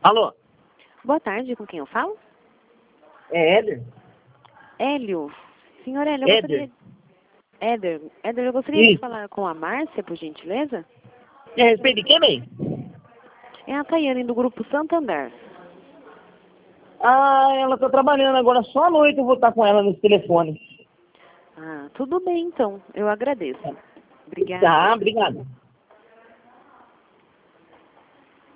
Alô? Boa tarde, com quem eu falo? É Éder? Hélio. Senhor Hélio, Éder. Éder, eu gostaria de Isso. falar com a Márcia, por gentileza. É a respeito de quem, bem? É a Tayane, do Grupo Santander. Ah, ela tá trabalhando agora, só à noite eu vou estar com ela nesse telefone. Ah, tudo bem, então. Eu agradeço. Obrigada. Tá, obrigado.